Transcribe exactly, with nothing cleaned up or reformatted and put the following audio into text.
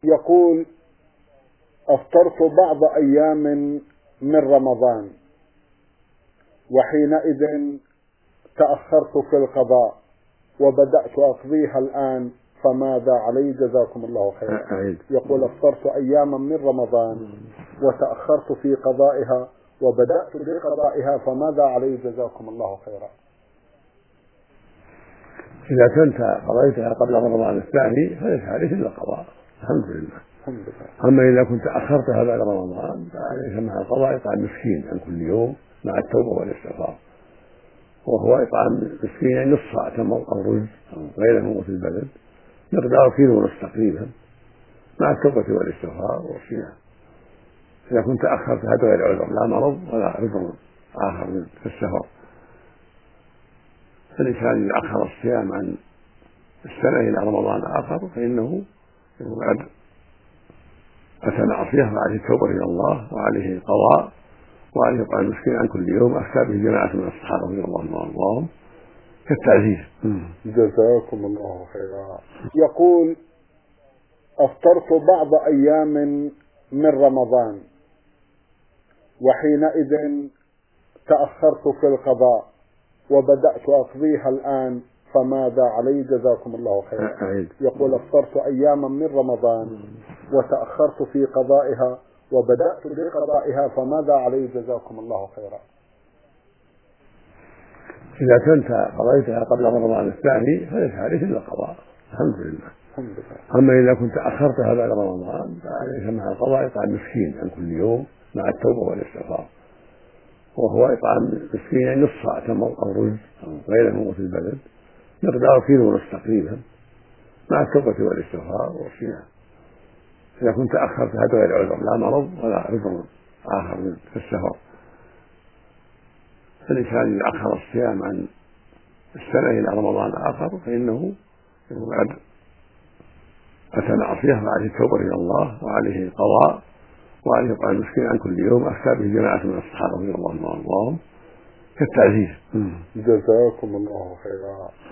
يقول: أفطرت بعض أيام من رمضان، وحينئذ تأخرت في القضاء وبدأت أقضيها الآن، فماذا علي؟ جزاكم الله خيرا. يقول: أفطرت أياما من رمضان وتأخرت في قضائها وبدأت بقضائها، فماذا علي؟ جزاكم الله خيرا. إذا كنت قضيتها قبل رمضان الثاني فليس عليك إلا القضاء، الحمد لله. الحمد لله. أما إذا كنت أخرتها بعد رمضان فعليك مع القضاء إطعام مسكين عن كل يوم مع التوبة والاستغفار، وهو إطعام مسكين يعني نصف صاع تمر أو رز غير موت البلد مقدار كيلو ونصف تقريبا مع التوبة والاستغفار والصيام. إذا كنت أخرتها بغير عذر، لا مرض ولا عذر آخر من السفر، فالإنسان إذا أخر الصيام عن السنة إلى رمضان آخر فإنه قد أتى معصية وعليه التوبة إلى الله وعليه القضاء وعليه إطعام المسكين عن كل يوم، أفتى به جماعة من الصحابة رضي الله عنهم كالتعزيز. جزاكم الله خيرا. يقول: أفطرت بعض أيام من رمضان، وحينئذ تأخرت في القضاء وبدأت أقضيها الآن، فماذا علي؟ جزاكم الله خيرا. يقول: أفطرت أياما من رمضان وتأخرت في قضائها وبدأت بقضائها، فماذا علي؟ جزاكم الله خيرا. إذا كنت قضيتها قبل رمضان الثاني فليس عليك إلا القضاء، الحمد لله. الحمد لله. أما إذا كنت أخرتها بعد رمضان فعليك مع القضاء إطعام مسكين عن كل يوم مع التوبة والاستغفار، وهو إطعام مسكين يعني نصف صاع تمر أو رز غير موت البلد مقدار كيلو ونصف تقريبا مع التوبة والاستغفار والصيام. إذا كنت أخرتها بغير عذر، لا مرض ولا عذر آخر من السفر، فالإنسان إذا أخر الصيام عن السنة إلى رمضان آخر فإنه قد أتى معصية وعليه التوبة إلى الله وعليه القضاء وعليه إطعام المسكين عن كل يوم، أفتى به جماعة من الصحابة رضي الله عنهم كالتعزيز. جزاكم الله خيرا.